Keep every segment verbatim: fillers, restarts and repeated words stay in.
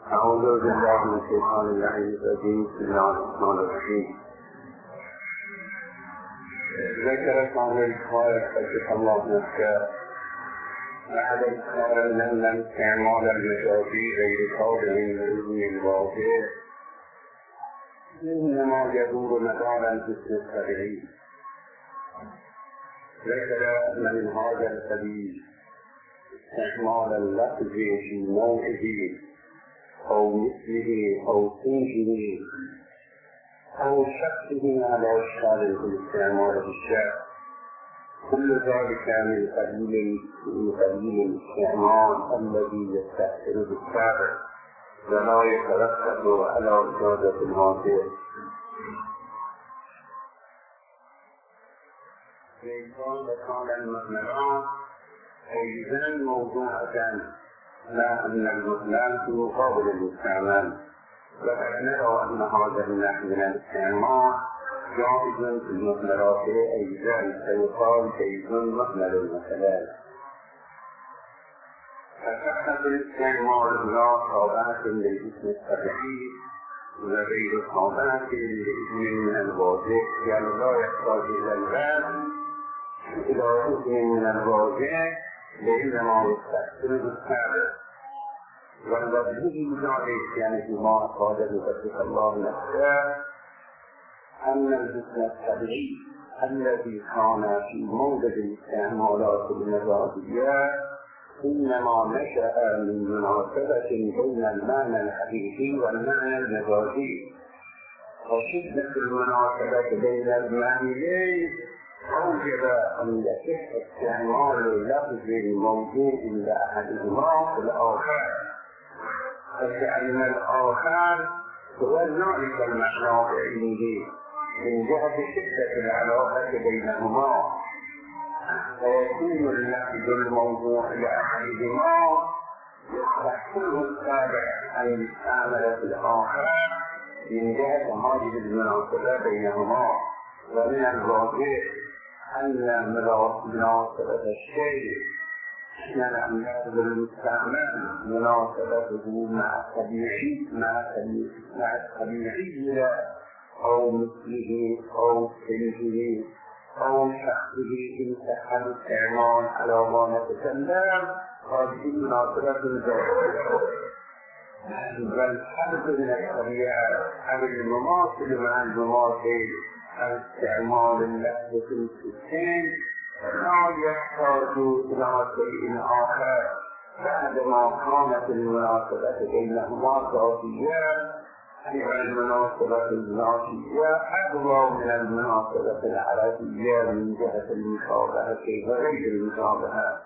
أعوذ بالله من الشيطان اللعين الرجيم. بسم الله الرحمن الرحيم. ذكر صاحب الخالق قدس الله نفسه بعد إظهار أن الاستعمال المجازي غير قابل للعلم الواضح إنما يدور مدار الجسم الطبيعي. ذكر أن من هذا القبيل استعمال اللفظ في موضعه أو مثله أو صنفه أو شخصه على أشكال الاستعمال في الشعر، كل ذلك من قبيل من قبيل الاستعمال الذي يستأثر بالشعر ولا يترتب على إجازة الناظر. وإن كان المثنات أيضا موضوعة لا أن المثنات في مقابل الاستعمال، وقد نرى أن هذا النحو من الاستعمال جائز في المثنات أيضا فيقال جيد مثنى للمثلات. فكثرة الاستعمال لا تابعة للاسم الطبيعي وغير تابعة للاسم من الواضح، يعني لا يحتاج إلى الباب إلى اسم من الواضح لإنما يستأثر بالسابق. والوجه ذلك يعني فيما أفاد بقدس الله نفسه أن الاسم الطبيعي الذي كان في موضع الاستعمالات المجازية إنما نشأ من مناسبة بين المعنى الحقيقي والمعنى المجازي، وشدة المناسبة بين المعنيين أوجب أن يصح استعمال اللفظ الموجود لأحدهما في الآخر، فكأن الآخر هو ذلك المعنى بعينه من جهة شدة العلاقة بينهما، فيكون اللفظ الموضوع لأحدهما يحصل السابع أن يستعمل في الآخر من جهة هذه المناسبة بينهما. ومن الواضح أن مناسبة الشيء يعني أن اللفظ المستعمل مناسبته مع الطبيعي مع الطبيعي أو مثله أو صنفه أو شخصه إن صح الاستعمال على ما نتكلم، هذه مناسبة ظاهرة. والفرق من الطبيعة أو المماثل مع المماثل استعمال اللفظ في السكين لا يحتاج إلى شيء آخر بعدما كانت المناسبة بينهما ذاتية، أي المناسبة الذاتية أقوى من المناسبة العربية من جهة المشابهة وغير المشابهة.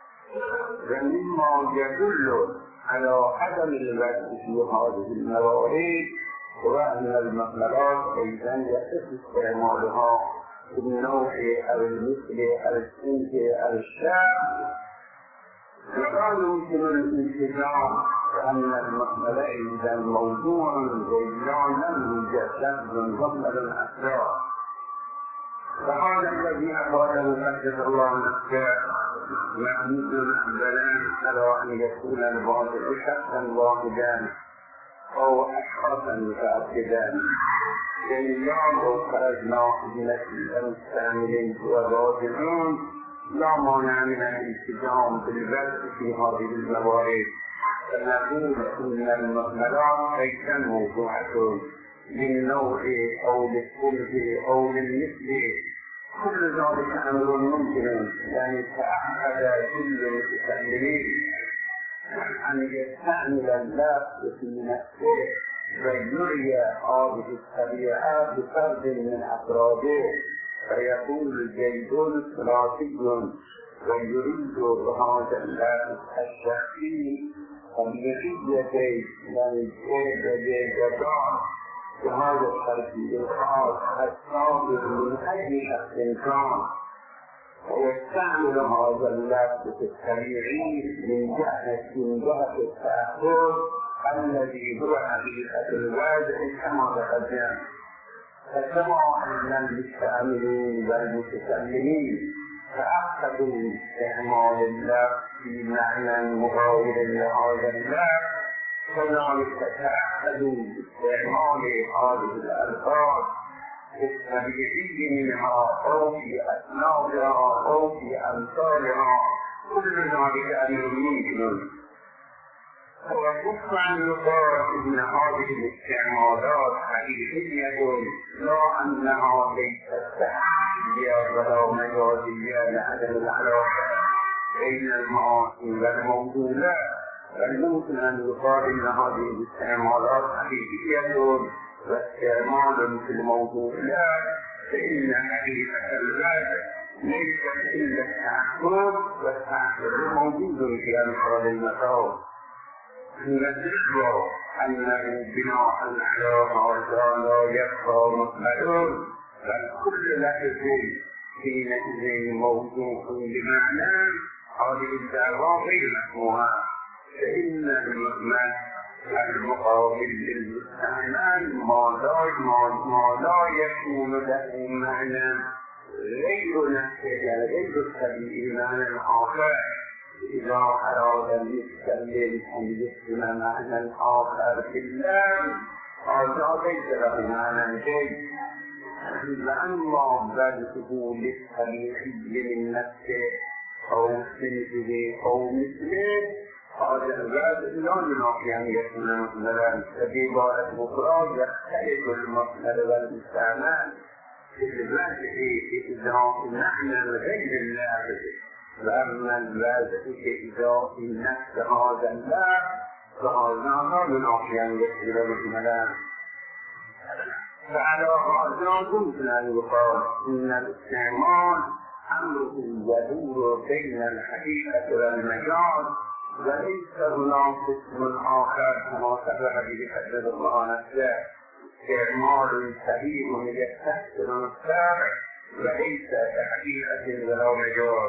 ومما يدل على عدم الوجه في هذه الموارد وأن المثلات أيضا يصح استعمالها في النوع أو المثل أو الصنف أو الشعر، ولا يمكن الالتزام أن المثل أيضا موضوع وإلا لم يوجد لفظ ضمن الأشياء. فهذا الذي أفاد قدس الله نفسه محمود بلان على أن يكون الواضح شخصا واحدا أو أشخاصا متعددا، لأنه لو خرجنا من المستعملين والواضحين لا مانع من الالتزام بالبحث في هذه الموارد، فنقول إن المثلات أيضا موضوعة للنوع أو للصنف أو للمثل، كل ذلك أمر ممكن، يعني تأحد كل المتكلمين أن يستعمل اللفظ في نفسه ويري هذه الطبيعة بفرد من أفراده، فيقول جيد ثلاثي ويريد بهذا اللفظ الشخصي طبيعيتين، يعني جيد وجيدان بهذا الترتيب الخاص الصادر من أي شخص كان، ويستعمل هذا اللفظ في الطبيعي من جهة من جهة التأثر الذي هو حقيقة الوضع كما تقدم. فكما أن المستعملين والمتكلمين فأخذوا استعمال اللفظ في معنى مغاير لهذا اللفظ، كذلك تأخذوا باستعمال هذه الألفاظ التبعيدي منها أو في أسنادها أو في أمثالها، كل ذلك أمر ممكن. وكفى أن يقال إن هذه الاستعمالات حقيقية، لا أنها ليست تحقيقية ولا مجازية لعدم العلاقة بين المعاني والموضوعات، بل يمكن أن يقال إن هذه الاستعمالات حقيقية واستعمال في الموضوعات، فإن حقيقة الذات ليست إلا التعقل، والتعقل موجود في أمثال المثال. نذكر أنه بناء على ما لا يبقى مطلق، بل كل لفظ حينئذ موضوع بمعنى هذه الدعوة غير مفهومة، فإن المؤمن المقابل للمستعمل ما لا يكون له معنى غير نفسه غير السبيل معنى آخر. إذا أراد المتكلم أن يسلم معنى آخر في الله هذا ليس له معنى جيد، لأما بذله للطبيعي من نفسه أو مثله أو مثله هذا الباب لا ينافي أن يكون مثلا. في عبارة أخرى يختلف المثل والمستعمل في الوجه في إدراك معنى غير اللفظ، وأما الوجه في إدراك نفس هذا اللفظ فهذا لا ينافي أن يكون مثلا. فعلى هذا يمكن أن يقال إن الاستعمال أمره يدور بين الحقيقة والمجاز، وليس هناك اسم آخر كما سبق به حدد الله نفسه استعمال صحيح يستحسن الشرع وليس كحقيقة ولا مجاز.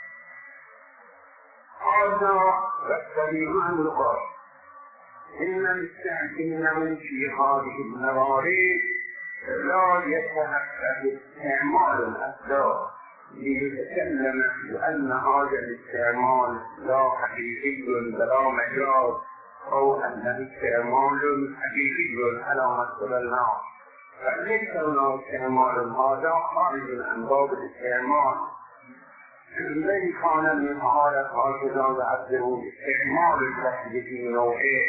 هذا والسبيل عن القول إن المستعملين في هذه الموارد لا يتحقق استعمال الأسباب ليتكلم بأن هذا الاستعمال لا حقيقي ولا مجاز، أو أنه استعمال حقيقي على مثل الناس، فليس هناك استعمال هذا خارج عن باب الاستعمال. الذي كان من حالة هكذا وعبده استعمال اللفظ في نوعه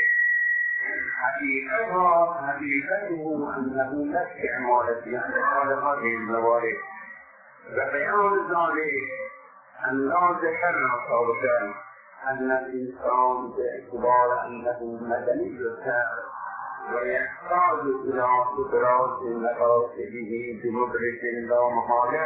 حقيقة حقيقته أنه لا استعمال في هذه الموارد، وبيان ذلك أن لا ذكرنا سابقا أن الإنسان باعتبار أنه مدني الشعر ويحتاج إلى إدراك مقاصده بمدرك لا محالة،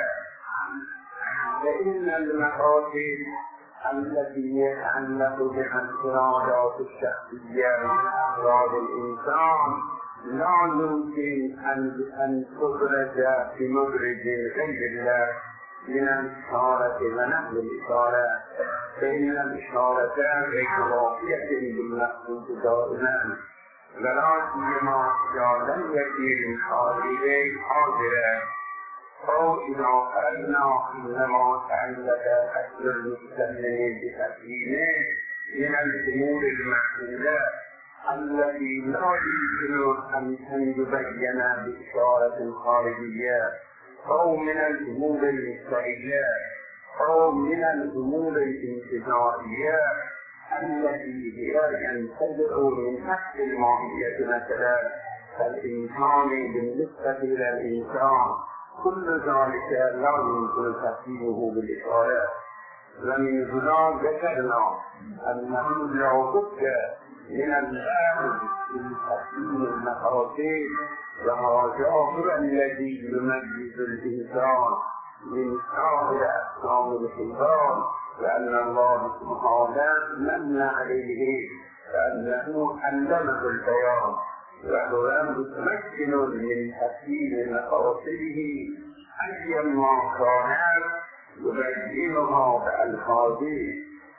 فإن المقاصد التي يتعلق بها الإرادات الشخصية من أفراد الإنسان لا يمكن أن تدرج بمدرج غير الله من الإشارة ونحو الإشارة، فإن الإشارة غير واقعة بالمقصود دائما، ولا سيما إذا لم يكن من خارجه حاضرا، أو إذا فرضنا إنما تعلق أصل المتكلم بتكليمه من الأمور المحدودة التي لا يمكن أن تبين بإشارة خارجية، أو من الأمور المستعجلة، أو من الأمور الانتزاعية التي هي ينتزع من نفس الماهية مثلا كالإنسان بالنسبة إلى الإنسان، كل ذلك لا يمكن تفسيره بالإشارة. ومن هنا ذكرنا أنه لا بد من الآن في تحسين المقاصد، وهذا هو الذي يميز الإنسان من سائر أقسام الحيوان، وأن الله سبحانه من عليه فأنه علمه البيان، وهو متمكن من تحسين مقاصده أيما كانت يبينها بألفاظه.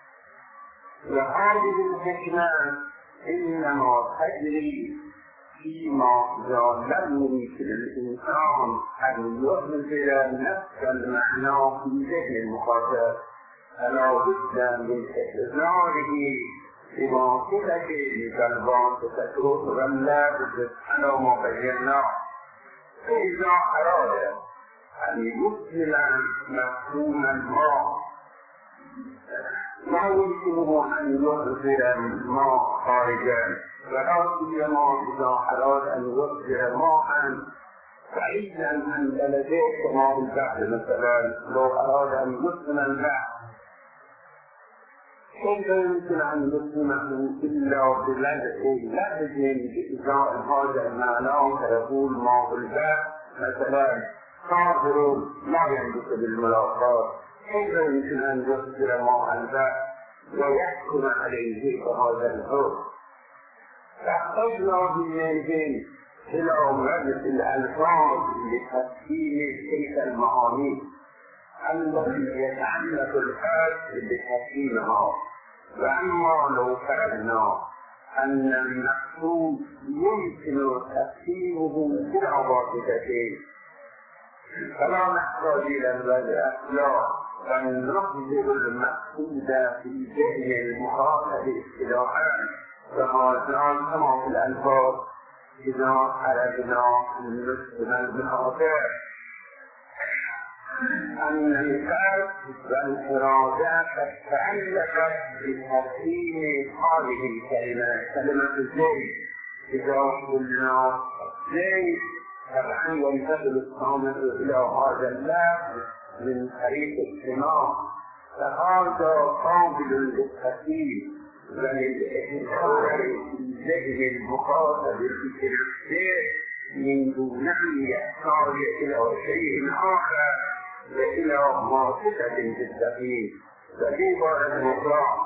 وهذه الحكمة إنما تجري فيما إذا لم يمكن الإنسان أن يظهر نفس المعنى في ذهن المخاطب، فلا بد من إظهاره بواصلة الواسطة واللابد على ما بينا. فإذا أراد أن يكمل مفهوم ما لا يمكنه أن يظهر ما خارجا، ولا سيما إذا أراد أن يظهر ماء بعيدا عن بلده كما البحر مثلا. لو أراد أن يسلم البحر كيف يمكن أن يسلمه إلا بلده لفظ بإزاء هذا المعنى فيقول ماء البحر مثلا صادر لا ينبت بالملاقات. كيف يمكن أن يصدر ماء البحر ويحكم عليه بهذا الحكم؟ فاحتجنا بالمنزل إلى مجلس الألفاظ لتفهيم تلك المعاني التي يتعلق الحاج بتفهيمها. وأما لو فرضنا أن المقصود يمكن تفهيمه بلا واسطتين فلا نحتاج إلى الأخلاق بل نقدر المقصود في ذهن المخاطب اصطلاحا فهذا كما في الألفاظ إذا أردنا أن نسلم المخاطب أن الفرد والإرادة تتعلق بتفهيم هذه الكلمة كلمة الزيت. إذا قلنا زيت طبعا ينتقل الصامت إلى هذا اللفظ من طريق السماع، فهذا قابل للتفهيم وللإحساس في ذهن المخاطب في نفسه من دون أن يحتاج إلى شيء آخر وإلى واثقة في التفهيم. ففي بعض الموضوع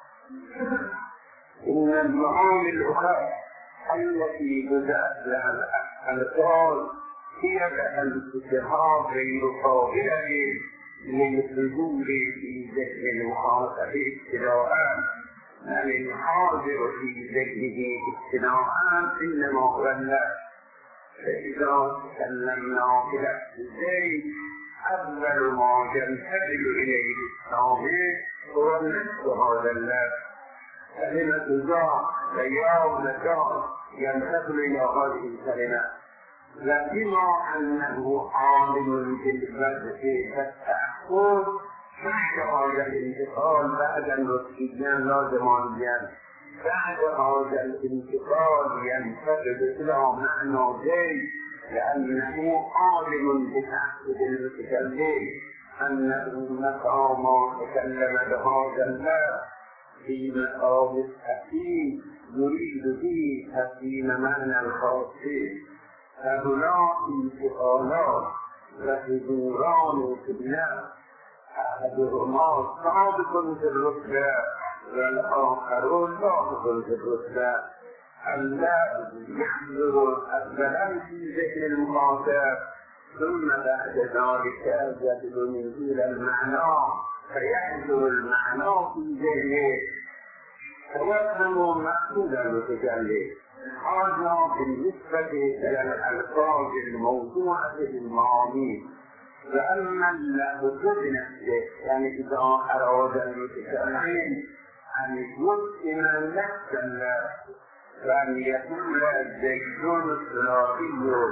إن المعاني الأخرى التي بدأت لها الألفاظ هي كالانتهاء غير قابلة للحضور في ذهن المخاطب ابتداءً، بل الحاضر في ذهنه ابتداءً إنما هو اللفظ. فإذا تكلمنا في لفظ الزيت أول ما ينتقل إليه السامع هو نفس هذا اللفظ. كلمة جاء ويوم جاء ينتقل إلى هذه الكلمة، وبما أنه عالم بالبدء فالتأخر بعد هذا الانتقال بعد النسيان لا زمانيا بعد هذا الانتقال ينتقل إلى معنى زيت لأنه عالم بتأكد المتكلم أنه متى ما تكلم بهذا اللفظ في مقام التحكيم يريد به تحكيم معنى الخاصين. فهناك انتقالات وحضوران في الناس أحدهما سابق في الرتبة والآخر لاحق في الرتبة. اللفظ يحضر أولا في ذهن المخاطب ثم بعد ذلك يجد منزل المعنى فيحضر المعنى في ذهنه فيفهم مقصود المتكلم. هذا بالنسبة إلى الألفاظ الموضوعة بالمعاني. وأما اللفظ بنفسه يعني إذا أراد المتكلم أن يتم نفس اللفظ وأن يكون الزيتون الثلاثي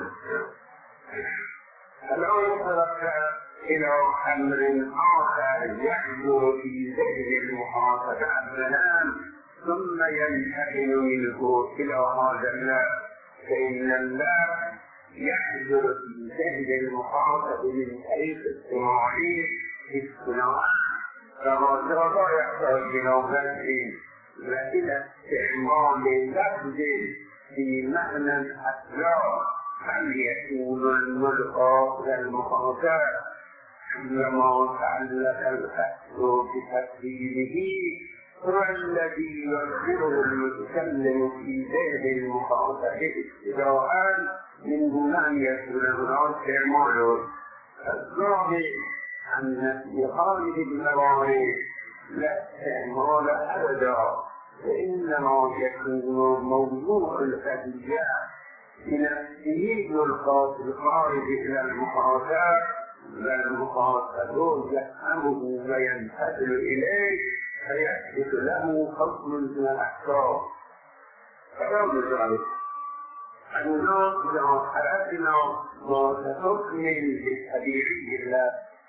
فلو يترك إلى أمر آخر يحضر في ذهن المخاطب أولا ثم ينتقل منه إلى هذا اللفظ فإن اللفظ يحضر في ذهن المخاطب من طريق السماعي في الصناعة فهذا لا يحتاج إلى ذلك وإلى استعمال لفظ في معنى الأسرار هل يكون الملقى للمخاطب عندما تعلق الفحص بتفسيره هو الذي يظهره المتكلم في ذهن المخاطب ابتداء من دون أن يكون هناك استعمال. الظاهر أن في هذه الموارد لا استعمال أبدا وإنما يكون موضوع القضية بنفسه يلقى في الخارج إلى المخاطب والمخاطب يفهمه وينتقل إليه فيثبت له حكم من الأحكام. فلا نجعل الناس إذا أردنا حكم بالطبيعي له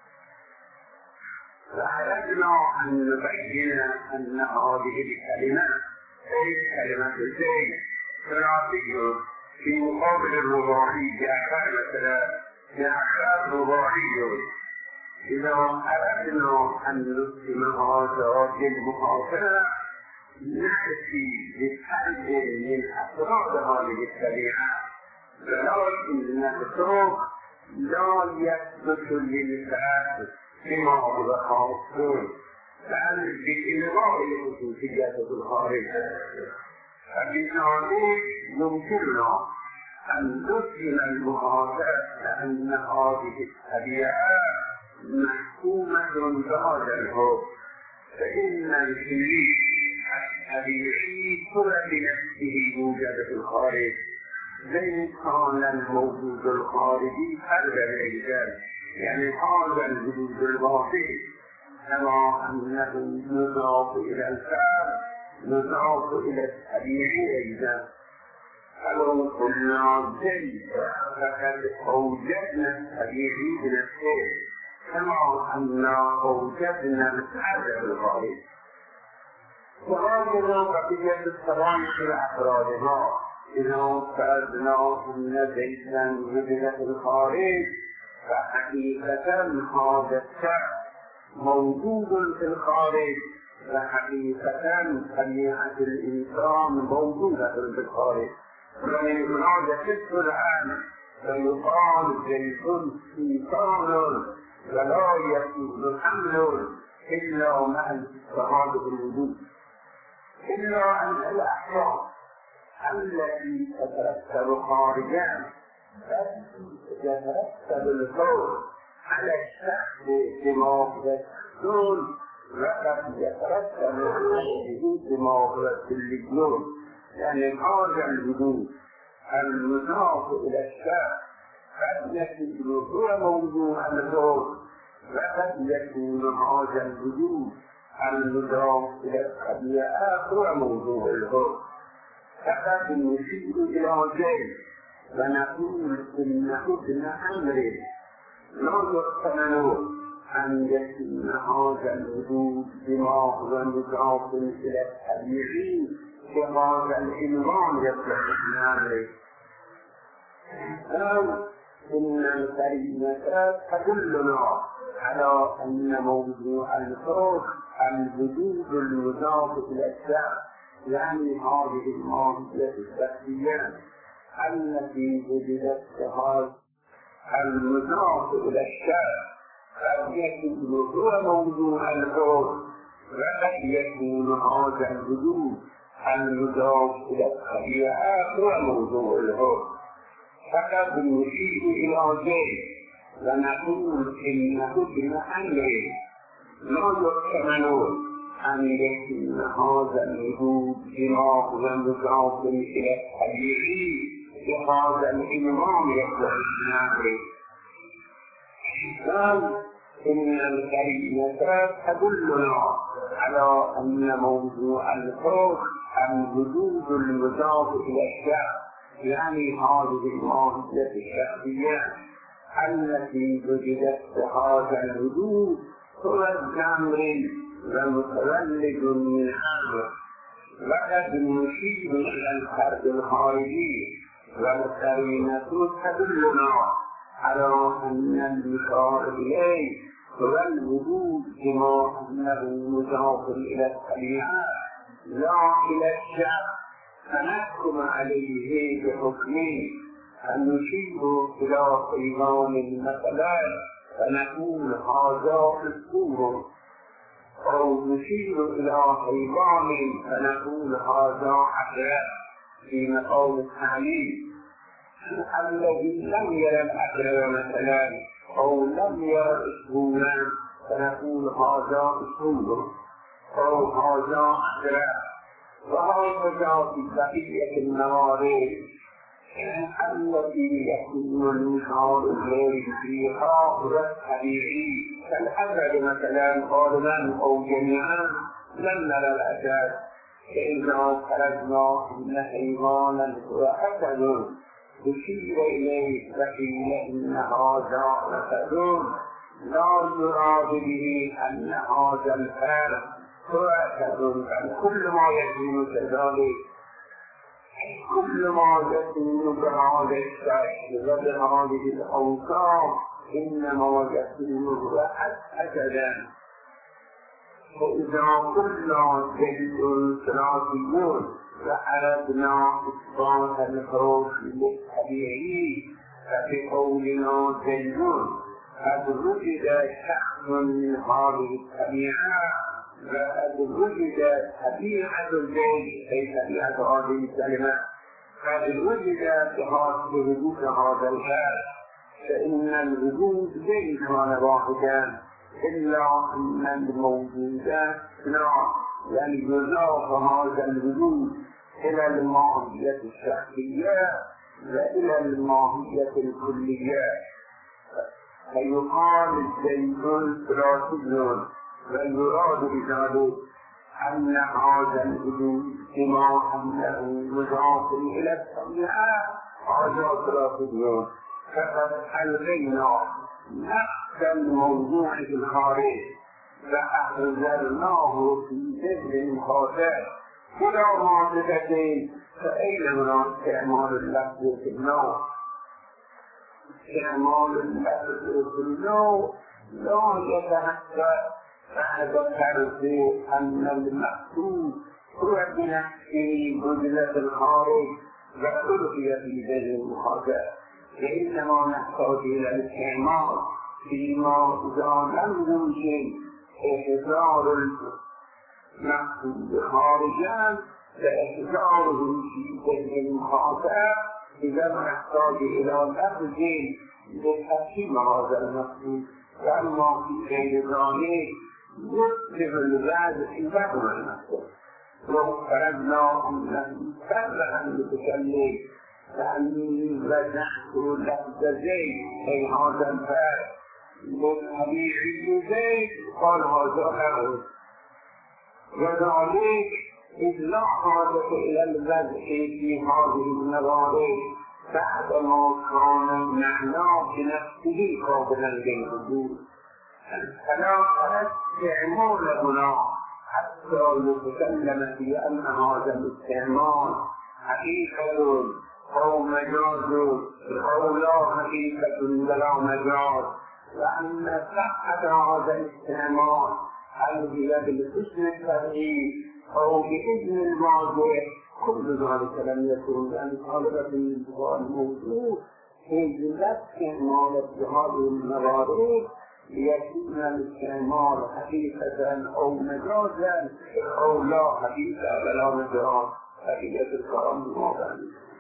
فأردنا أن نبين أن هذه الكلمة هي كلمة الزيت ثلاثية في مقابل الرباعي بأخر مثلا بأخر رباعي. إذا أردنا أن نسلم هذا بالمحاصرة نأتي بحل من أسرار هذه الشريعة ولكن السوق لا يثبت للإنسان بما هو خاص بل بإلغاء الخصوصيات الخارج. فبالتالي يمكننا أن نسلم المحاصرة لأن هذه الشريعة محكومة بهذا الحكم. فإن الشريك الطبيعي هو بنفسه يوجد في الخارج زي كان الموجود الخارجي حل الإنسان، يعني هذا الوجود الباطن كما أنه يضاف إلى الفعل يضاف إلى الطبيعي أيضا. فلو قلنا زي فقد أوجدنا الطبيعي بنفسه كما أننا أوجدنا الفعل في الخارج. وهكذا بقية الصلاح لأفرادها إذا فرضنا أن زيتا وجد في الخارج فحقيقة هذا الشخص موجود في الخارج وحقيقة طبيعة الإنسان موجودة في الخارج. ومن هذا الشخص الآن فيقال زيت إنسان ولا يكون حمل إلا مع استفادة الوجود، إلا أن الأحكام التي تترتب خارجا يترتب الفور على الشخص بموقف السول وقد يترتب عليه بموقف اللجنون، يعني خارج الوجود المضاف إلى الشخص قد يكون هو موضوع الفور وقد يكون هذا الوجود المضاف إلى الطبيعة هو موضوع الحكم. فقد نشير إلى ذلك ونقول إنه ابن أمر لا يحتمل أن يكون هذا الوجود بما هو مضاف إلى الطبيعي كهذا الإمام يصلح ابن أمر، أو إن الكلمة تدلنا على أن موضوع الحكم الوجود المضاف إلى الشخص، يعني هذه الماهية الشخصية التي وجدت كهذا المضاف إلى الشخص قد يكون هو موضوع الحكم وقد يكون هذا الوجود المضاف إلى الطبيعة هو موضوع الحكم. فقد نشير إلى ذلك ونقول إنه ابن أمر لا يحتمل أن يكون هذا الوجود بما هو مضاف إلى الطبيعي بهذا الإمام يصلح ابن أمر. بل إن الكلمة تدلنا على أن موضوع الحكم الوجود المضاف إلى الشخص، يعني هذه الماهية الشخصية التي وجدت بهذا الوجود هو الأمر ومتولد من أمر. وقد نشير إلى الفرد الخارجي والكلمة تدلنا على أن المشار إليه هو الوجود كما أنه مضاف إلى الطبيعة لا إلى الشخص، فنحكم عليه بحكمه. أن نشير إلى حيوان مثلا فنقول هذا مسكور، أو نشير إلى حيوان فنقول هذا عقرب في مقام التعليم. الذي لم يرى العقرب مثلا أو لم يرى أسبوعا فنقول هذا أسبوع أو هذا عقرب. وهكذا في بقية الموارد التي يكون المشعر إليه فيها هو الطبيعي كالعقرب مثلا غالبا أو جميعا لم نرى الأسد فإذا خرجنا إن حيوانا هو أسد أشير إليه فقيل إن هذا أسد لا يراد به أن هذا الفرد هو أسد. كل ما يكون كذلك، كل ما يكون بهذا الشكل وبهذه الأوصاف إنما يكون أسدا. فإذا كنا جد ثلاثيون وأردنا إثبات الحروف الطبيعي فبقولنا زيدون قد وجد شخص من هذه الطبيعة وقد وجد طبيعة زيد أي طبيعة هذه الكلمة قد وجد في وجود هذا الحال، فإن الوجود زيد كان واحدا إلا أن الموجودات لا يعني يضاف هذا الوجود إلى الماهية الشخصية وإلى الماهية الكلية، فيقال زيد ثلاثي ويراد بذلك أن هذا الوجود بما أنه مضاف إلى الطبيعة هذا ثلاثي، فقد ألغينا نفس الموضوع في الخارج فأخذناه في ذهن المخاطب كلا معتقدين. فأين من استعمال اللفظ في النوع؟ استعمال اللفظ في النوع لا يتحقق بعد فرض أن المقصود هو بنفسه بذلة الخارج وألقي في ذهن المخاطب، فإنما نحتاج إلى الاستعمال فيما إذا لم يمكن إحضار المقصود خارجا فإحضاره في ذهن المخاطب، إذا نحتاج إلى لفظ لتحكيم هذا المقصود، وأما في غير ذلك يطلب الوضع في ذهن المقصود. لو فرضنا أن نفرح المتكلم فأني رجعت لفظ زيد أي هذا الفرد للطبيعي زيد قال هذا أعود، وذلك إذ لا حاجة إلى الوضع في هذه الموارد بعدما كان معناه بنفسه قابلا للوجود، فلا استعمال هنا حتى يتكلم في أن هذا الاستعمال حقيقة أو مجاز أو لا حقيقة ولا مجاز، وأن صحة هذا الاستعمال هل هي بالاسم الصحيح أو بإذن الماضي كل ذلك لم يكن، لأن طالبة الانتقال الموجود في جلة استعمال هذه الموارد ليكون الاستعمال حقيقة أو مجازا أو لا حقيقة ولا مجاز حقيقة الكلام الماضي.